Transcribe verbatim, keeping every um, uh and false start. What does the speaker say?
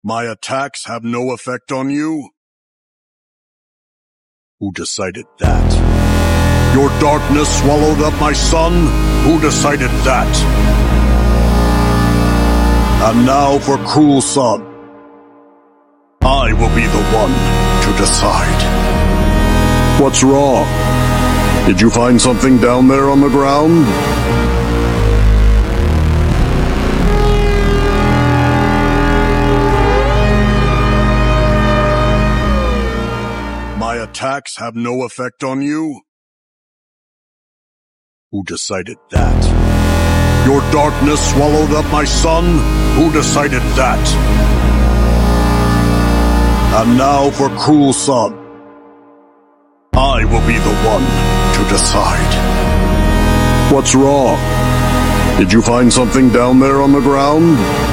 My attacks have no effect on you? Who decided that? Your darkness swallowed up my son? Who decided that? And now for Cruel Sun. I will be the one to decide. What's wrong? Did you find something down there on the ground? My attacks have no effect on you? Who decided that? Your darkness swallowed up my son? Who decided that? And now for Cruel Sun. I will be the one to decide. What's wrong? Did you find something down there on the ground?